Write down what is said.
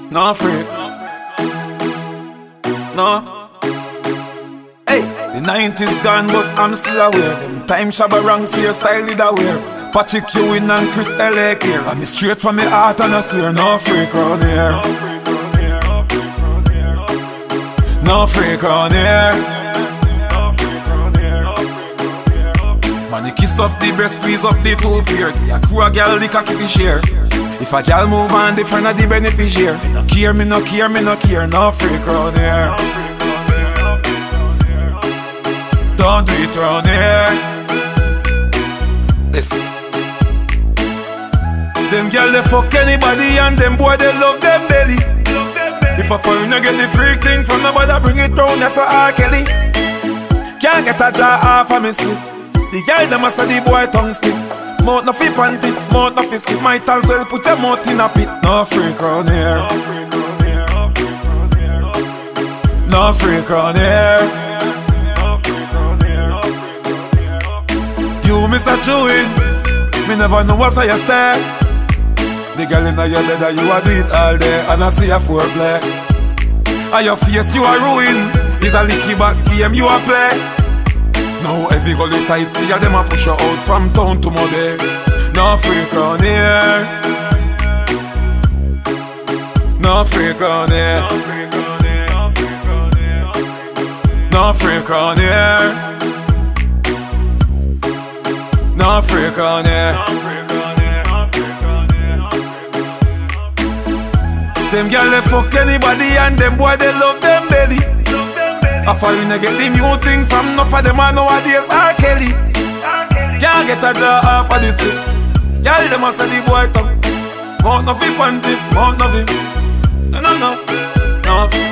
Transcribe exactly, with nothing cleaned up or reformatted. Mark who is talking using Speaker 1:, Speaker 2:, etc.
Speaker 1: No freak. No. Hey, the nineties gone, but I'm still aware. Them time Shabba Ranks here, style did aware. Patrick Ewing and Chris L A here. I'm straight from my heart and I swear, no freak round here. No freak round here. Man, you kiss up the breast, squeeze up the two beard. Yeah, crew a girl, the cocky fi share. If a girl move on, different of the beneficiary. Me no care, me no care, me no care. No freak round here. Don't do it round here. Listen. Them girl they fuck anybody and them boy they love them belly. If a foreigner get the freak thing from nobody, bring it round, that's a R. Kelly. Can't get a jar off of me split. The girl them must have the boy tongue stick. Mouth no fi panty, mouth no fi skip. Might as well put your mouth in a pit. No freak round here. No freak round here. You miss a chewing. Me never know what's how you stare. The girl in your bed you a do it all day. And I see a foreplay. And your face you a ruin. It's a licky back game you a play. Now every girl inside see ya, them a push her out from town to Monday. No freak round here. No freak round here. No freak round here. No freak round here. Them girl they fuck anybody and them boy they love them belly. A foreigner get the new thing from enough of them and nowadays R. Kelly. Can't get a jar off of this lip. Girl them must have the boy tongue. Mouth no fi panty, mouth no fi. No no no, no fi.